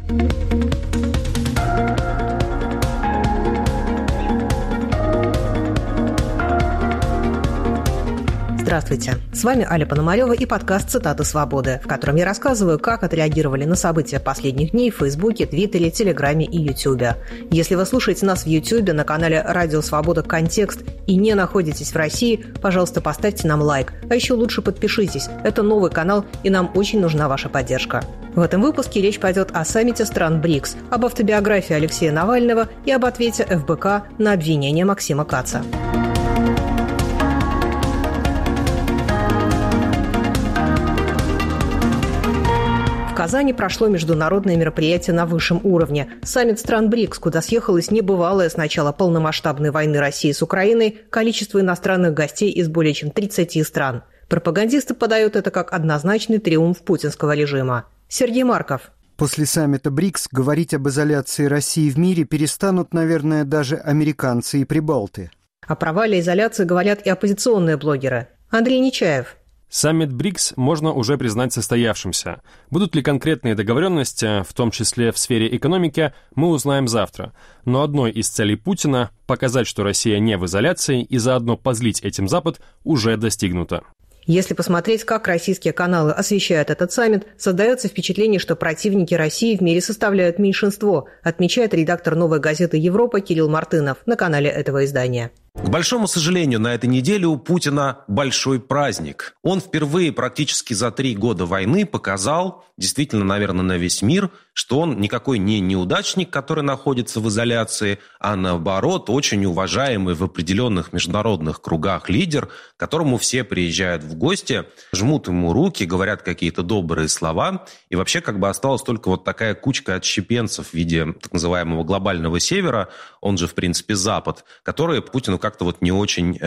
Здравствуйте, с вами Аля Пономарёва и подкаст «Цитаты свободы», в котором я рассказываю, как отреагировали на события последних дней в Фейсбуке, Твиттере, Телеграме и Ютубе. Если вы слушаете нас в Ютубе на канале «Радио Свобода. Контекст» и не находитесь в России, пожалуйста, поставьте нам лайк, а еще лучше подпишитесь. Это новый канал, и нам очень нужна ваша поддержка. В этом выпуске речь пойдет о саммите стран БРИКС, об автобиографии Алексея Навального и об ответе ФБК на обвинение Максима Каца. В Казани прошло международное мероприятие на высшем уровне – саммит стран БРИКС, куда съехалось небывалое с начала полномасштабной войны России с Украиной количество иностранных гостей из более чем 30 стран. Пропагандисты подают это как однозначный триумф путинского режима. Сергей Марков. После саммита БРИКС говорить об изоляции России в мире перестанут, наверное, даже американцы и прибалты. О провале изоляции говорят и оппозиционные блогеры. Андрей Нечаев. Саммит БРИКС можно уже признать состоявшимся. Будут ли конкретные договоренности, в том числе в сфере экономики, мы узнаем завтра. Но одной из целей Путина – показать, что Россия не в изоляции, и заодно позлить этим Запад, уже достигнуто. Если посмотреть, как российские каналы освещают этот саммит, создается впечатление, что противники России в мире составляют меньшинство, отмечает редактор «Новой газеты Европа» Кирилл Мартынов на канале этого издания. К большому сожалению, на этой неделе у Путина большой праздник. Он впервые практически за 3 года войны показал, действительно, наверное, на весь мир, что он никакой не неудачник, который находится в изоляции, а наоборот, очень уважаемый в определенных международных кругах лидер, к которому все приезжают в гости, жмут ему руки, говорят какие-то добрые слова. И вообще как бы осталась только вот такая кучка отщепенцев в виде так называемого глобального севера, он же, в принципе, Запад, которые Путину как-то вот не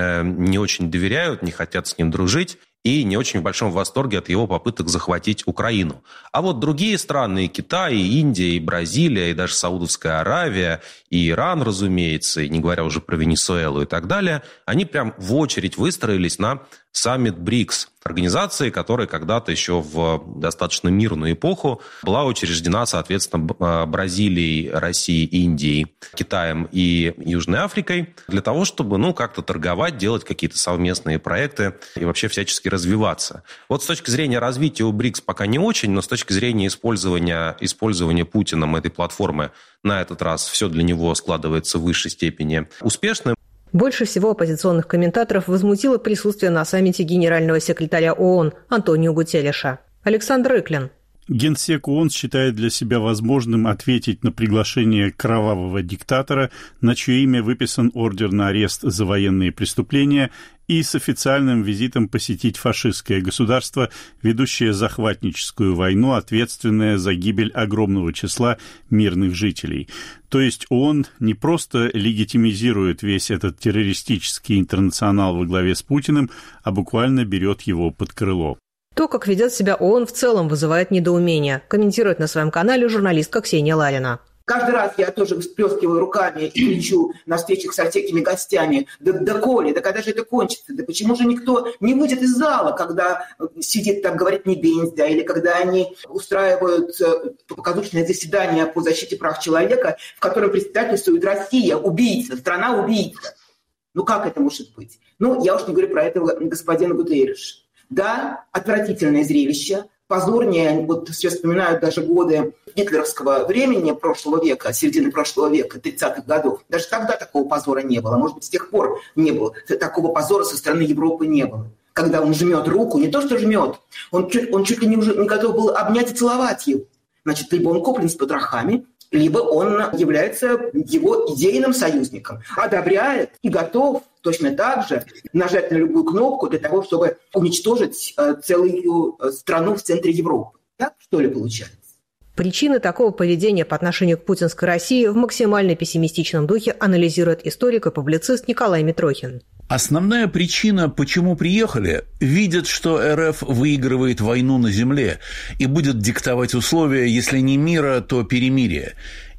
очень доверяют, не хотят с ним дружить и не очень в большом восторге от его попыток захватить Украину. А вот другие страны, и Китай, и Индия, и Бразилия, и даже Саудовская Аравия, и Иран, разумеется, и не говоря уже про Венесуэлу и так далее, они прям в очередь выстроились на саммит БРИКС, организации, которая когда-то еще в достаточно мирную эпоху была учреждена, соответственно, Бразилией, Россией, Индией, Китаем и Южной Африкой, для того, чтобы, как-то торговать, делать какие-то совместные проекты и вообще всячески развиваться. Вот с точки зрения развития у БРИКС пока не очень, но с точки зрения использования Путиным этой платформы на этот раз все для него складывается в высшей степени успешно. Больше всего оппозиционных комментаторов возмутило присутствие на саммите генерального секретаря ООН Антонио Гутерреша. Александр Рыклин. Генсек ООН считает для себя возможным ответить на приглашение кровавого диктатора, на чье имя выписан ордер на арест за военные преступления, и с официальным визитом посетить фашистское государство, ведущее захватническую войну, ответственное за гибель огромного числа мирных жителей. То есть ООН не просто легитимизирует весь этот террористический интернационал во главе с Путиным, а буквально берет его под крыло. То, как ведет себя ООН, в целом вызывает недоумение, комментирует на своем канале журналистка Ксения Ларина. Каждый раз я тоже всплескиваю руками и кричу на встречах со всякими гостями: да Коля, да когда же это кончится? Да почему же никто не выйдет из зала, когда сидит там, говорит не бенз, да, или когда они устраивают показушное заседание по защите прав человека, в котором председательствует Россия, убийца, страна-убийца. Как это может быть? Я уж не говорю про этого господина Гутерреша. Да, отвратительное зрелище, позорнее, все вспоминают даже годы гитлеровского времени прошлого века, середины прошлого века, 30-х годов. Даже тогда такого позора не было. Может быть, с тех пор не было. Такого позора со стороны Европы не было. Когда он жмет руку, не то что жмет, он чуть ли не готов был обнять и целовать его. Значит, либо он куплен с потрохами, либо он является его идейным союзником, одобряет и готов точно так же нажать на любую кнопку для того, чтобы уничтожить целую страну в центре Европы. Так, что ли, получается? Причины такого поведения по отношению к путинской России в максимально пессимистичном духе анализирует историк и публицист Николай Митрохин. Основная причина, почему приехали, видят, что РФ выигрывает войну на земле и будет диктовать условия, если не мира, то перемирия.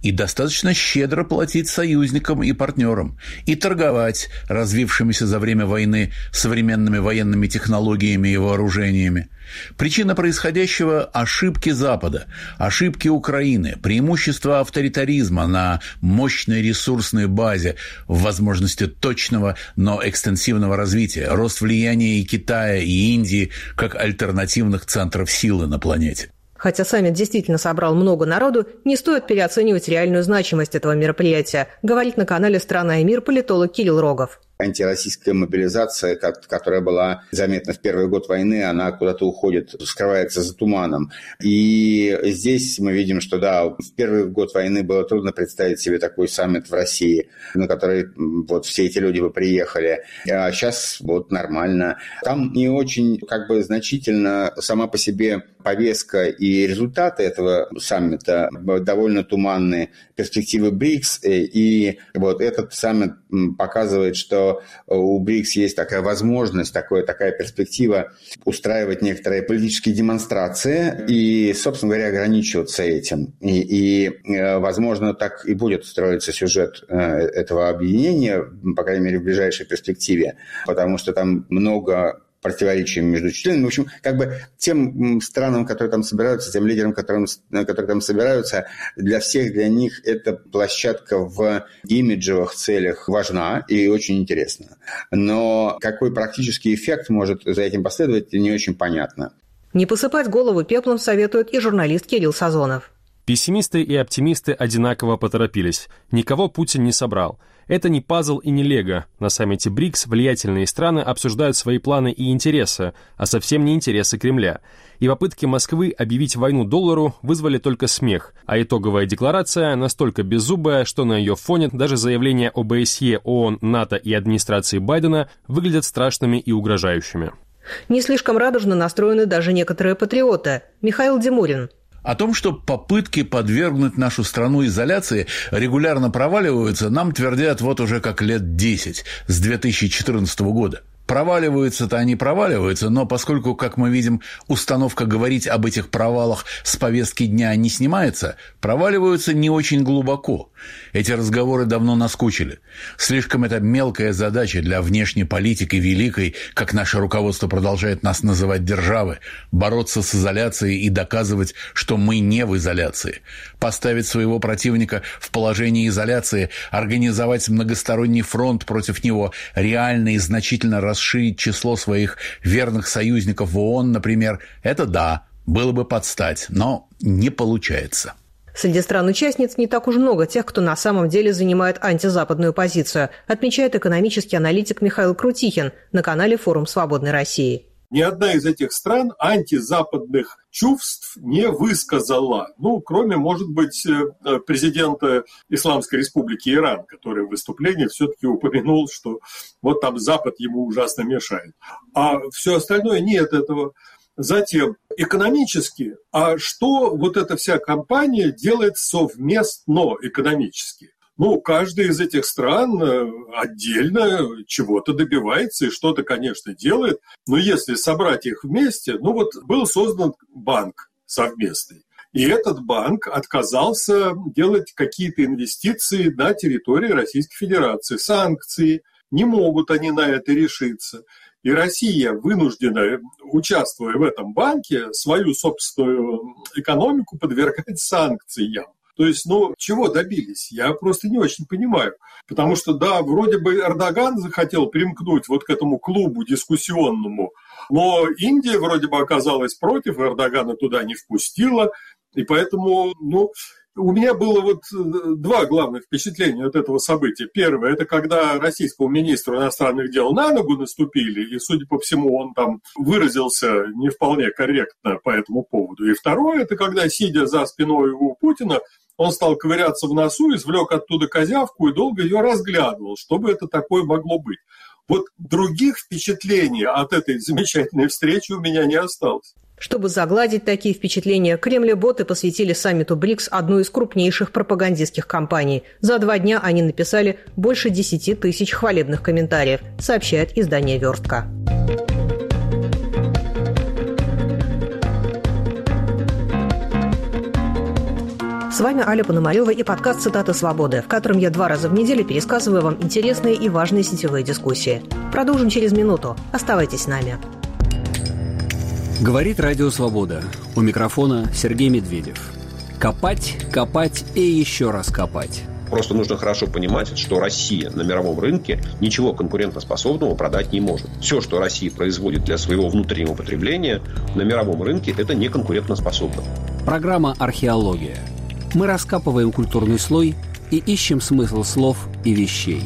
и достаточно щедро платить союзникам и партнерам, и торговать развившимися за время войны современными военными технологиями и вооружениями. Причина происходящего – ошибки Запада, ошибки Украины, преимущество авторитаризма на мощной ресурсной базе в возможности точного, но экстенсивного развития, рост влияния и Китая, и Индии как альтернативных центров силы на планете. Хотя саммит действительно собрал много народу, не стоит переоценивать реальную значимость этого мероприятия, говорит на канале «Страна и мир» политолог Кирилл Рогов. Антироссийская мобилизация, которая была заметна в первый год войны, она куда-то уходит, скрывается за туманом. И здесь мы видим, что да, в первый год войны было трудно представить себе такой саммит в России, на который вот все эти люди бы приехали. А сейчас вот нормально. Там не очень значительно сама по себе повестка и результаты этого саммита довольно туманные. Перспективы БРИКС, и вот этот саммит показывает, что у БРИКС есть такая возможность, такая перспектива устраивать некоторые политические демонстрации и, собственно говоря, ограничиваться этим. И возможно, так и будет строиться сюжет этого объединения, по крайней мере, в ближайшей перспективе, потому что там много противоречия между членами. В общем, тем странам, которые там собираются, тем лидерам, которые там собираются, для них эта площадка в имиджевых целях важна и очень интересна. Но какой практический эффект может за этим последовать, не очень понятно. Не посыпать голову пеплом советует и журналист Кирилл Сазонов. Пессимисты и оптимисты одинаково поторопились. Никого Путин не собрал. Это не пазл и не лего. На саммите БРИКС влиятельные страны обсуждают свои планы и интересы, а совсем не интересы Кремля. И попытки Москвы объявить войну доллару вызвали только смех, а итоговая декларация настолько беззубая, что на ее фоне даже заявления ОБСЕ, ООН, НАТО и администрации Байдена выглядят страшными и угрожающими. Не слишком радужно настроены даже некоторые патриоты. Михаил Демурин. О том, что попытки подвергнуть нашу страну изоляции регулярно проваливаются, нам твердят вот уже как лет 10, с 2014 года. Проваливаются-то они проваливаются, но поскольку, как мы видим, установка говорить об этих провалах с повестки дня не снимается, проваливаются не очень глубоко. Эти разговоры давно наскучили. Слишком это мелкая задача для внешней политики великой, как наше руководство продолжает нас называть, державы, бороться с изоляцией и доказывать, что мы не в изоляции. Поставить своего противника в положение изоляции, организовать многосторонний фронт против него, реально и значительно расширить число своих верных союзников в ООН, например, это да, было бы подстать, но не получается. Среди стран-участниц не так уж много тех, кто на самом деле занимает антизападную позицию, отмечает экономический аналитик Михаил Крутихин на канале «Форум Свободной России». Ни одна из этих стран антизападных чувств не высказала. Кроме, может быть, президента Исламской Республики Иран, который в выступлении все-таки упомянул, что вот там Запад ему ужасно мешает. А все остальное нет этого. Затем, экономически, а что вот эта вся кампания делает совместно экономически? Каждая из этих стран отдельно чего-то добивается и что-то, конечно, делает. Но если собрать их вместе, был создан банк совместный. И этот банк отказался делать какие-то инвестиции на территории Российской Федерации. Санкции. Не могут они на это решиться. И Россия вынуждена, участвуя в этом банке, свою собственную экономику подвергать санкциям. То есть, чего добились? Я просто не очень понимаю. Потому что, да, вроде бы Эрдоган захотел примкнуть вот к этому клубу дискуссионному, но Индия вроде бы оказалась против, Эрдогана туда не впустила. И поэтому, у меня было два главных впечатления от этого события. Первое – это когда российскому министру иностранных дел на ногу наступили, и, судя по всему, он там выразился не вполне корректно по этому поводу. И второе – это когда, сидя за спиной у Путина, он стал ковыряться в носу, извлек оттуда козявку и долго ее разглядывал, что бы это такое могло быть. Вот других впечатлений от этой замечательной встречи у меня не осталось. Чтобы загладить такие впечатления, кремлеботы посвятили саммиту БРИКС одну из крупнейших пропагандистских кампаний. За 2 дня они написали больше 10 тысяч хвалебных комментариев, сообщает издание «Верстка». В вами Аля Пономарева и подкаст «Цитаты свободы», в котором я 2 раза в неделю пересказываю вам интересные и важные сетевые дискуссии. Продолжим через минуту. Оставайтесь с нами. Говорит Радио Свобода. У микрофона Сергей Медведев. Копать, копать и еще раз копать. Просто нужно хорошо понимать, что Россия на мировом рынке ничего конкурентоспособного продать не может. Все, что Россия производит для своего внутреннего потребления, на мировом рынке это не конкурентоспособно. Программа «Археология». Мы раскапываем культурный слой и ищем смысл слов и вещей.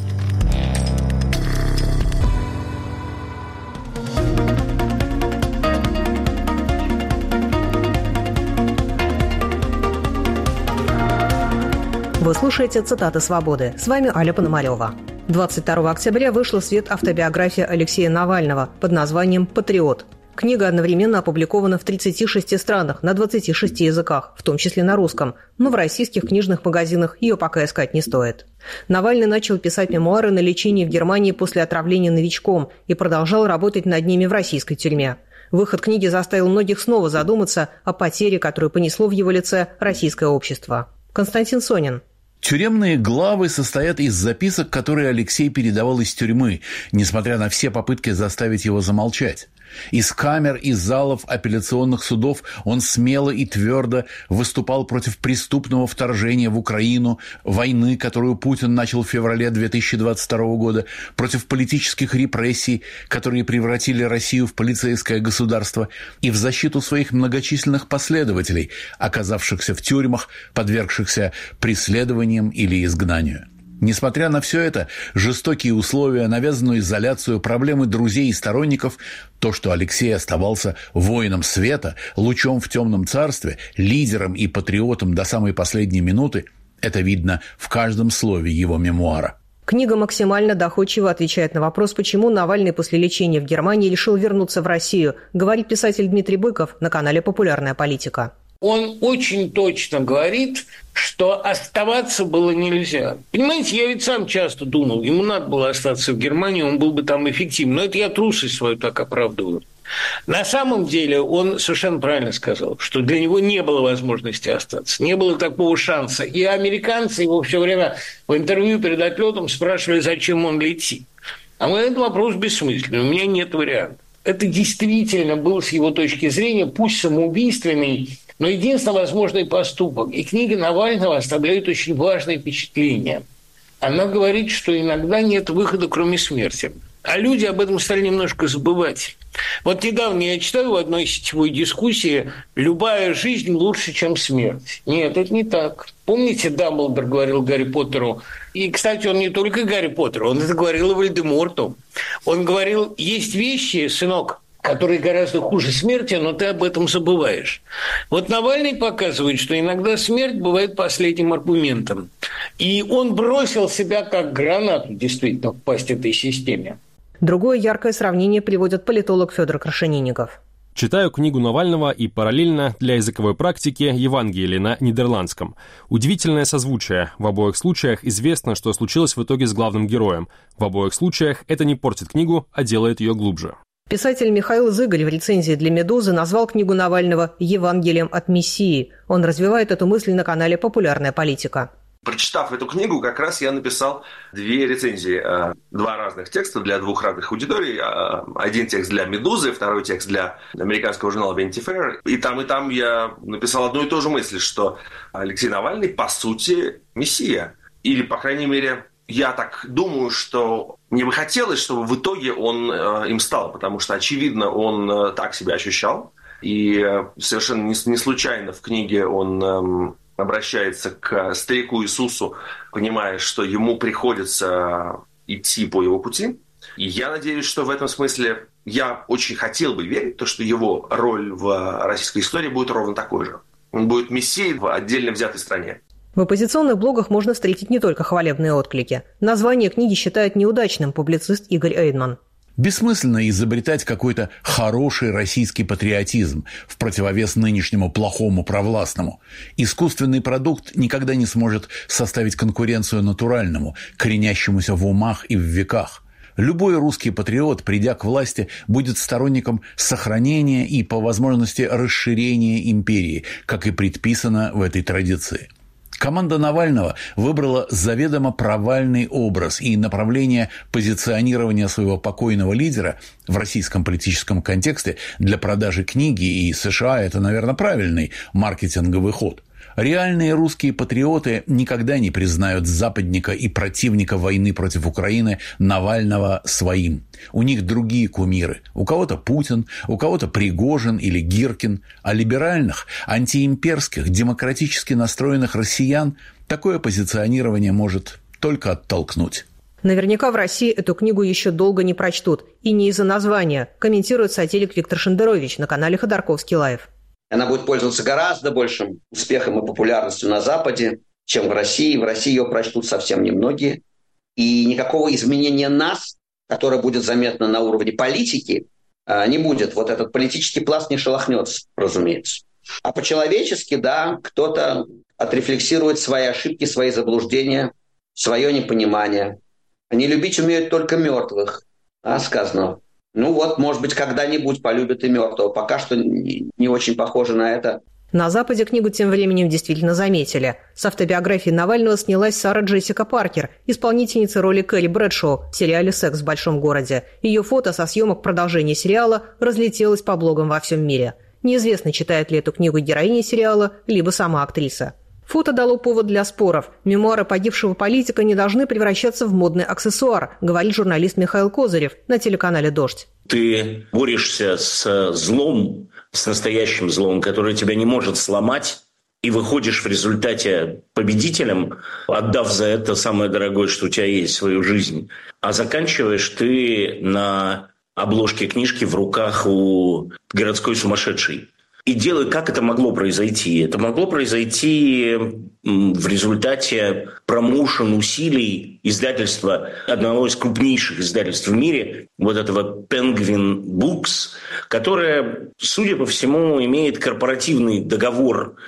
Вы слушаете «Цитаты свободы». С вами Аля Пономарева. 22 октября вышла в свет автобиография Алексея Навального под названием «Патриот». Книга одновременно опубликована в 36 странах на 26 языках, в том числе на русском, но в российских книжных магазинах ее пока искать не стоит. Навальный начал писать мемуары на лечении в Германии после отравления новичком и продолжал работать над ними в российской тюрьме. Выход книги заставил многих снова задуматься о потере, которую понесло в его лице российское общество. Константин Сонин. Тюремные главы состоят из записок, которые Алексей передавал из тюрьмы, несмотря на все попытки заставить его замолчать. Из камер и залов апелляционных судов он смело и твердо выступал против преступного вторжения в Украину, войны, которую Путин начал в феврале 2022 года, против политических репрессий, которые превратили Россию в полицейское государство, и в защиту своих многочисленных последователей, оказавшихся в тюрьмах, подвергшихся преследованиям или изгнанию. Несмотря на все это, жестокие условия, навязанную изоляцию, проблемы друзей и сторонников, то, что Алексей оставался воином света, лучом в темном царстве, лидером и патриотом до самой последней минуты, это видно в каждом слове его мемуара. Книга максимально доходчиво отвечает на вопрос, почему Навальный после лечения в Германии решил вернуться в Россию, говорит писатель Дмитрий Быков на канале «Популярная политика». Он очень точно говорит, что оставаться было нельзя. Понимаете, я ведь сам часто думал, ему надо было остаться в Германии, он был бы там эффективен. Но это я трусость свою так оправдываю. На самом деле он совершенно правильно сказал, что для него не было возможности остаться, не было такого шанса. И американцы его все время в интервью перед отлетом спрашивали, зачем он летит. А мы этот вопрос бессмысленный, у меня нет вариантов. Это действительно был, с его точки зрения, пусть самоубийственный, но единственно возможный поступок. И книга Навального оставляет очень важное впечатление. Она говорит, что иногда нет выхода, кроме смерти. А люди об этом стали немножко забывать. Вот недавно я читаю в одной сетевой дискуссии «Любая жизнь лучше, чем смерть». Нет, это не так. Помните, Дамблдор говорил Гарри Поттеру, и, кстати, он не только Гарри Поттеру, он это говорил и Вольдеморту. Он говорил, есть вещи, сынок, которые гораздо хуже смерти, но ты об этом забываешь. Вот Навальный показывает, что иногда смерть бывает последним аргументом. И он бросил себя как гранату, действительно, в пасть этой системе. Другое яркое сравнение приводит политолог Федор Крашенинников. Читаю книгу Навального и параллельно для языковой практики Евангелие на нидерландском. Удивительное созвучие. В обоих случаях известно, что случилось в итоге с главным героем. В обоих случаях это не портит книгу, а делает ее глубже. Писатель Михаил Зыгаль в рецензии для «Медузы» назвал книгу Навального «Евангелием от Мессии». Он развивает эту мысль на канале «Популярная политика». Прочитав эту книгу, как раз я написал 2 рецензии, 2 разных текста для 2 разных аудиторий. Один текст для «Медузы», второй текст для американского журнала Vanity Fair. И там я написал одну и ту же мысль, что Алексей Навальный, по сути, мессия. Или, по крайней мере, я так думаю, что мне бы хотелось, чтобы в итоге он им стал, потому что, очевидно, он так себя ощущал. И совершенно не случайно в книге он обращается к старику Иисусу, понимая, что ему приходится идти по его пути. И я надеюсь, что в этом смысле я очень хотел бы верить, что его роль в российской истории будет ровно такой же. Он будет мессией в отдельно взятой стране. В оппозиционных блогах можно встретить не только хвалебные отклики. Название книги считает неудачным публицист Игорь Эйдман. Бессмысленно изобретать какой-то хороший российский патриотизм в противовес нынешнему плохому провластному. Искусственный продукт никогда не сможет составить конкуренцию натуральному, коренящемуся в умах и в веках. Любой русский патриот, придя к власти, будет сторонником сохранения и, по возможности, расширения империи, как и предписано в этой традиции. Команда Навального выбрала заведомо провальный образ и направление позиционирования своего покойного лидера в российском политическом контексте для продажи книги, и США – это, наверное, правильный маркетинговый ход. Реальные русские патриоты никогда не признают западника и противника войны против Украины Навального своим. У них другие кумиры. У кого-то Путин, у кого-то Пригожин или Гиркин. А либеральных, антиимперских, демократически настроенных россиян такое позиционирование может только оттолкнуть. Наверняка в России эту книгу еще долго не прочтут. И не из-за названия, комментирует сатирик Виктор Шендерович на канале Ходорковский Лайв. Она будет пользоваться гораздо большим успехом и популярностью на Западе, чем в России. В России ее прочтут совсем немногие. И никакого изменения нас, которое будет заметно на уровне политики, не будет. Вот этот политический пласт не шелохнется, разумеется. А по-человечески, да, кто-то отрефлексирует свои ошибки, свои заблуждения, свое непонимание. Они любить умеют только мертвых, сказано. Ну вот, может быть, когда-нибудь полюбят и мертвого. Пока что не очень похоже на это. На Западе книгу тем временем действительно заметили. С автобиографией Навального снялась Сара Джессика Паркер, исполнительница роли Келли Брэдшоу в сериале «Секс в большом городе». Ее фото со съемок продолжения сериала разлетелось по блогам во всем мире. Неизвестно, читает ли эту книгу героиня сериала, либо сама актриса. Фото дало повод для споров. Мемуары погибшего политика не должны превращаться в модный аксессуар, говорит журналист Михаил Козырев на телеканале «Дождь». Ты борешься с злом, с настоящим злом, который тебя не может сломать, и выходишь в результате победителем, отдав за это самое дорогое, что у тебя есть, свою жизнь. А заканчиваешь ты на обложке книжки в руках у городской сумасшедшей. И делай, как это могло произойти. Это могло произойти в результате промоушен усилий издательства, одного из крупнейших издательств в мире, вот этого Penguin Books, которое, судя по всему, имеет корпоративный договор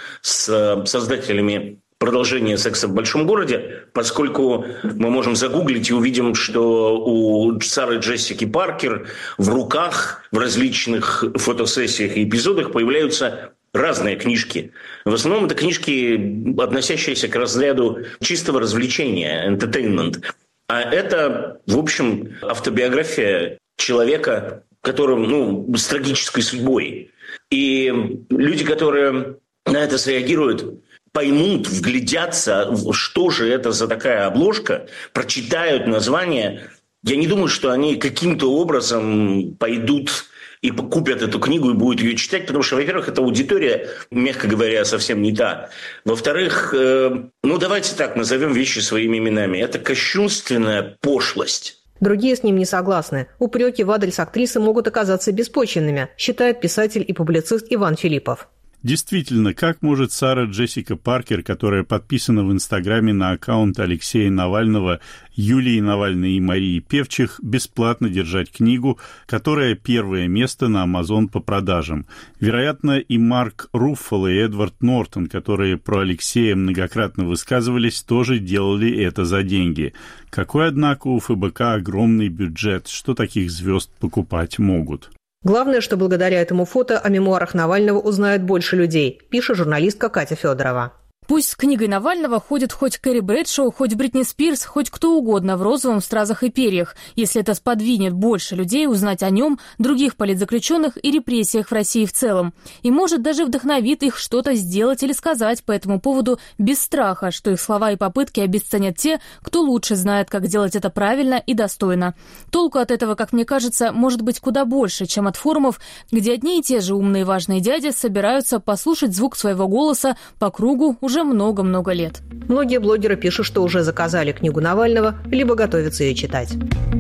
с создателями продолжение «Секса в большом городе», поскольку мы можем загуглить и увидим, что у Сары Джессики Паркер в руках в различных фотосессиях и эпизодах появляются разные книжки. В основном это книжки, относящиеся к разряду чистого развлечения, entertainment. А это, в общем, автобиография человека, которому, с трагической судьбой. И люди, которые на это среагируют, поймут, вглядятся, что же это за такая обложка, прочитают название. Я не думаю, что они каким-то образом пойдут и купят эту книгу и будут ее читать, потому что, во-первых, эта аудитория, мягко говоря, совсем не та. Во-вторых, давайте так, назовем вещи своими именами. Это кощунственная пошлость. Другие с ним не согласны. Упреки в адрес актрисы могут оказаться беспочвенными, считает писатель и публицист Иван Филиппов. Действительно, как может Сара Джессика Паркер, которая подписана в Инстаграме на аккаунт Алексея Навального, Юлии Навальной и Марии Певчих, бесплатно держать книгу, которая первое место на Amazon по продажам? Вероятно, и Марк Руффало, и Эдвард Нортон, которые про Алексея многократно высказывались, тоже делали это за деньги. Какой, однако, у ФБК огромный бюджет, что таких звезд покупать могут? Главное, что благодаря этому фото о мемуарах Навального узнает больше людей, пишет журналистка Катя Федорова. Пусть с книгой Навального ходит хоть Кэрри Брэдшоу, хоть Бритни Спирс, хоть кто угодно в розовом стразах и перьях, если это сподвинет больше людей узнать о нем, других политзаключенных и репрессиях в России в целом. И может даже вдохновит их что-то сделать или сказать по этому поводу без страха, что их слова и попытки обесценят те, кто лучше знает, как делать это правильно и достойно. Толку от этого, как мне кажется, может быть куда больше, чем от форумов, где одни и те же умные важные дяди собираются послушать звук своего голоса по кругу уже много-много лет. Многие блогеры пишут, что уже заказали книгу Навального, либо готовятся ее читать.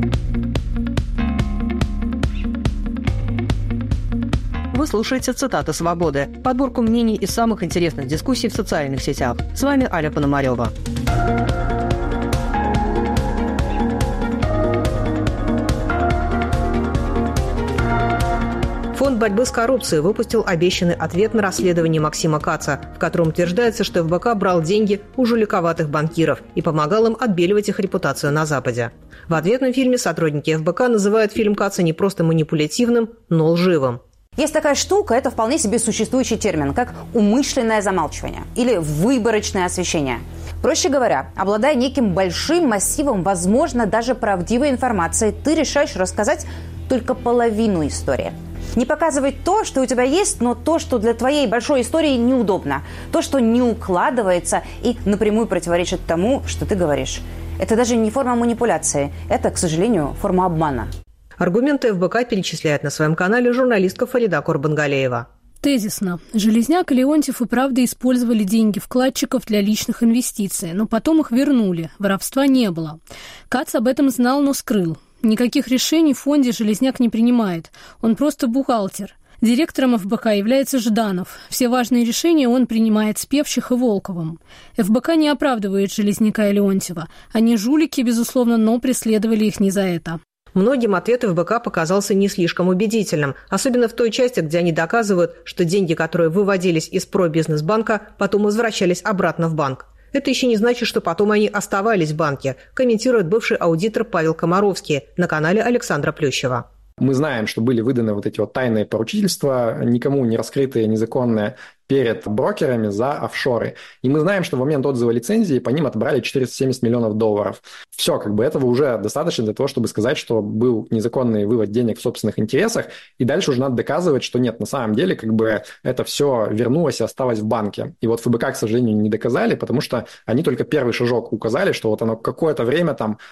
Вы слушаете «Цитаты свободы», подборку мнений из самых интересных дискуссий в социальных сетях. С вами Аля Пономарёва. Фонд борьбы с коррупцией выпустил обещанный ответ на расследование Максима Каца, в котором утверждается, что ФБК брал деньги у жуликоватых банкиров и помогал им отбеливать их репутацию на Западе. В ответном фильме сотрудники ФБК называют фильм Каца не просто манипулятивным, но лживым. Есть такая штука, это вполне себе существующий термин, как умышленное замалчивание или выборочное освещение. Проще говоря, обладая неким большим массивом, возможно, даже правдивой информации, ты решаешь рассказать только половину истории. Не показывать то, что у тебя есть, но то, что для твоей большой истории неудобно. То, что не укладывается и напрямую противоречит тому, что ты говоришь. Это даже не форма манипуляции. Это, к сожалению, форма обмана. Аргументы ФБК перечисляет на своем канале журналистка Фарида Курбангалеева. Тезисно. Железняк и Леонтьев и правда использовали деньги вкладчиков для личных инвестиций, но потом их вернули. Воровства не было. Кац об этом знал, но скрыл. Никаких решений в фонде Железняк не принимает. Он просто бухгалтер. Директором ФБК является Жданов. Все важные решения он принимает с Певчих и Волковым. ФБК не оправдывает Железняка и Леонтьева. Они жулики, безусловно, но преследовали их не за это. Многим ответ ФБК показался не слишком убедительным, особенно в той части, где они доказывают, что деньги, которые выводились из пробизнесбанка, потом возвращались обратно в банк. Это еще не значит, что потом они оставались в банке, комментирует бывший аудитор Павел Комаровский на канале Александра Плющева. Мы знаем, что были выданы вот эти вот тайные поручительства, никому не раскрытые, незаконные, перед брокерами за офшоры. И мы знаем, что в момент отзыва лицензии по ним отобрали $470 миллионов. Все, этого уже достаточно для того, чтобы сказать, что был незаконный вывод денег в собственных интересах, и дальше уже надо доказывать, что нет, на самом деле это все вернулось и осталось в банке. И вот ФБК, к сожалению, не доказали, потому что они только первый шажок указали, что вот оно какое-то время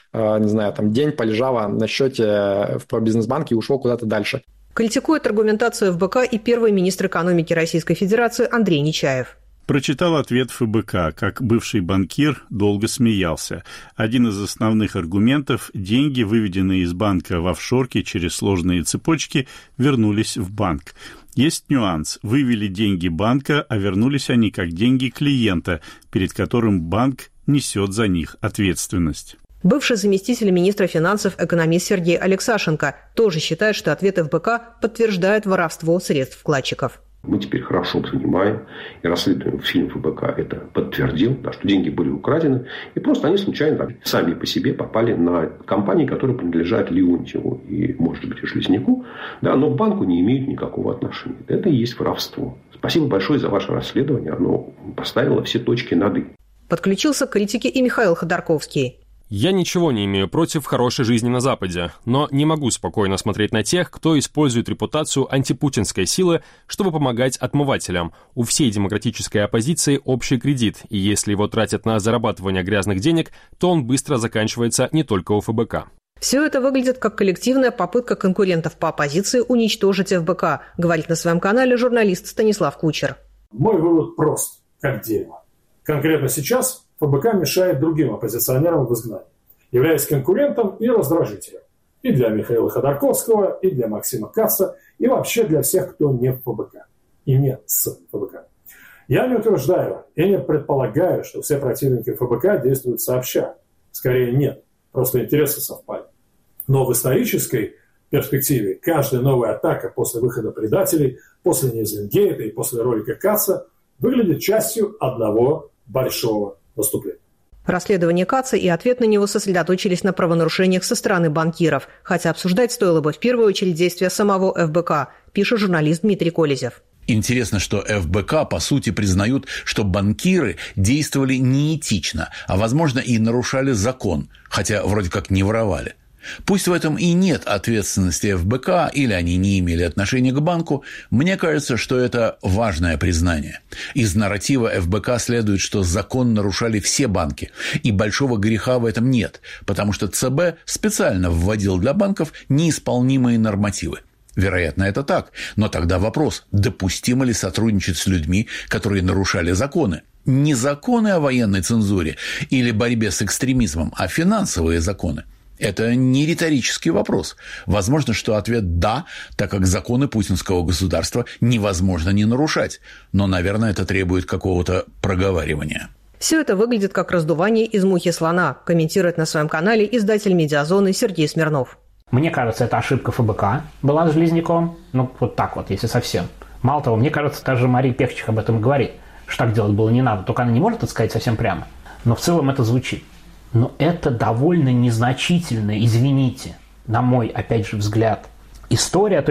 день полежало на счете в пробизнесбанке и ушло куда-то дальше. Критикует аргументацию ФБК и первый министр экономики Российской Федерации Андрей Нечаев. Прочитал ответ ФБК. Как бывший банкир, долго смеялся. Один из основных аргументов – деньги, выведенные из банка в офшорки через сложные цепочки, вернулись в банк. Есть нюанс. Вывели деньги банка, а вернулись они как деньги клиента, перед которым банк несет за них ответственность. Бывший заместитель министра финансов экономист Сергей Алексашенко тоже считает, что ответ ФБК подтверждает воровство средств вкладчиков. Мы теперь хорошо понимаем и расследуем, фильм ФБК это подтвердил, что деньги были украдены, и просто они случайно сами по себе попали на компании, которые принадлежат Леонтьеву и, может быть, и Железняку, но к банку не имеют никакого отношения. Это и есть воровство. Спасибо большое за ваше расследование, оно поставило все точки над «и». Подключился к критике и Михаил Ходорковский. Я ничего не имею против хорошей жизни на Западе, но не могу спокойно смотреть на тех, кто использует репутацию антипутинской силы, чтобы помогать отмывателям. У всей демократической оппозиции общий кредит, и если его тратят на зарабатывание грязных денег, то он быстро заканчивается не только у ФБК. Все это выглядит как коллективная попытка конкурентов по оппозиции уничтожить ФБК, говорит на своем канале журналист Станислав Кучер. Мой вывод прост, как дерево. Конкретно сейчас ФБК мешает другим оппозиционерам в изгнании, являясь конкурентом и раздражителем. И для Михаила Ходорковского, и для Максима Каца, и вообще для всех, кто не в ФБК. И не с ФБК. Я не утверждаю и не предполагаю, что все противники ФБК действуют сообща. Скорее нет, просто интересы совпали. Но в исторической перспективе каждая новая атака после выхода предателей, после Ньюзенгейта и после ролика Каца выглядит частью одного большого наступления. Расследование Каца и ответ на него сосредоточились на правонарушениях со стороны банкиров, хотя обсуждать стоило бы в первую очередь действия самого ФБК, пишет журналист Дмитрий Колезев. Интересно, что ФБК, по сути, признают, что банкиры действовали неэтично, а, возможно, и нарушали закон, хотя вроде как не воровали. Пусть в этом и нет ответственности ФБК, или они не имели отношения к банку, мне кажется, что это важное признание. Из нарратива ФБК следует, что закон нарушали все банки, и большого греха в этом нет, потому что ЦБ специально вводил для банков неисполнимые нормативы. Вероятно, это так, но тогда вопрос, допустимо ли сотрудничать с людьми, которые нарушали законы? Не законы о военной цензуре или борьбе с экстремизмом, а финансовые законы. Это не риторический вопрос. Возможно, что ответ «да», так как законы путинского государства невозможно не нарушать. Но, наверное, это требует какого-то проговаривания. Все это выглядит как раздувание из мухи слона, комментирует на своем канале издатель «Медиазоны» Сергей Смирнов. Мне кажется, это ошибка ФБК была с Железняком. Вот так вот, если совсем. Мало того, мне кажется, даже Мария Певчих об этом говорит, что так делать было не надо. Только она не может это сказать совсем прямо. Но в целом это звучит. Но это довольно незначительно, извините, на мой, опять же, взгляд, история. То есть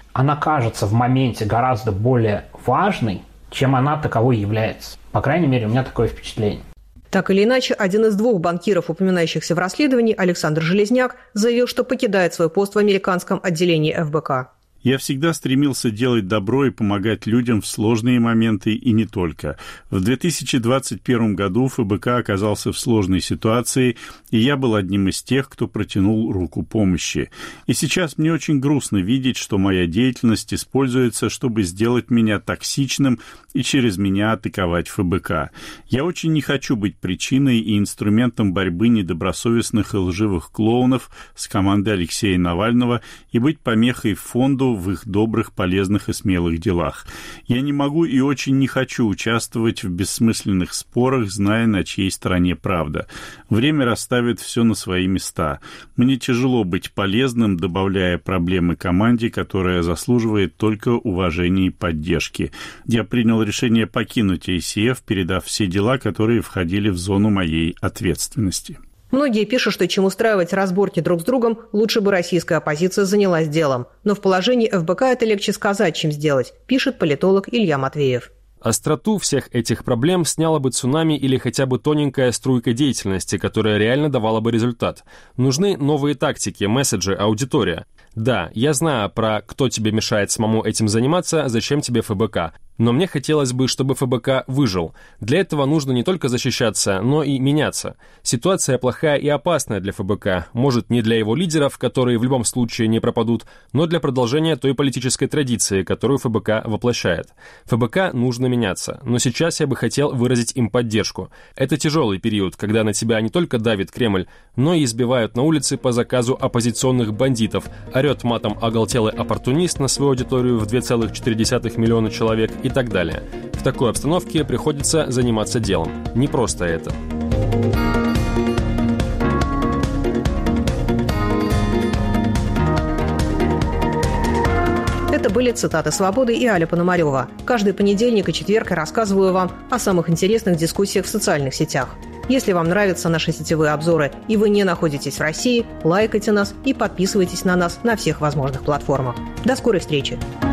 она кажется в моменте гораздо более важной, чем она таковой является. По крайней мере, у меня такое впечатление. Так или иначе, один из двух банкиров, упоминающихся в расследовании, Александр Железняк, заявил, что покидает свой пост в американском отделении ФБК. Я всегда стремился делать добро и помогать людям в сложные моменты и не только. В 2021 году ФБК оказался в сложной ситуации, и я был одним из тех, кто протянул руку помощи. И сейчас мне очень грустно видеть, что моя деятельность используется, чтобы сделать меня токсичным и через меня атаковать ФБК. Я очень не хочу быть причиной и инструментом борьбы недобросовестных и лживых клоунов с командой Алексея Навального и быть помехой фонду в их добрых, полезных и смелых делах. Я не могу и очень не хочу участвовать в бессмысленных спорах, зная, на чьей стороне правда. Время расставит все на свои места. Мне тяжело быть полезным, добавляя проблемы команде, которая заслуживает только уважения и поддержки. Я принял решение покинуть ACF, передав все дела, которые входили в зону моей ответственности. Многие пишут, что чем устраивать разборки друг с другом, лучше бы российская оппозиция занялась делом. Но в положении ФБК это легче сказать, чем сделать, пишет политолог Илья Матвеев. Остроту всех этих проблем сняло бы цунами или хотя бы тоненькая струйка деятельности, которая реально давала бы результат. Нужны новые тактики, месседжи, аудитория. Да, я знаю про «кто тебе мешает самому этим заниматься, зачем тебе ФБК». Но мне хотелось бы, чтобы ФБК выжил. Для этого нужно не только защищаться, но и меняться. Ситуация плохая и опасная для ФБК. Может, не для его лидеров, которые в любом случае не пропадут, но для продолжения той политической традиции, которую ФБК воплощает. ФБК нужно меняться. Но сейчас я бы хотел выразить им поддержку. Это тяжелый период, когда на тебя не только давит Кремль, но и избивают на улице по заказу оппозиционных бандитов, орет матом оголтелый оппортунист на свою аудиторию в 2,4 миллиона человек и так далее. В такой обстановке приходится заниматься делом. Не просто это. Это были цитаты «Свободы» и Аля Пономарева. Каждый понедельник и четверг я рассказываю вам о самых интересных дискуссиях в социальных сетях. Если вам нравятся наши сетевые обзоры и вы не находитесь в России, лайкайте нас и подписывайтесь на нас на всех возможных платформах. До скорой встречи!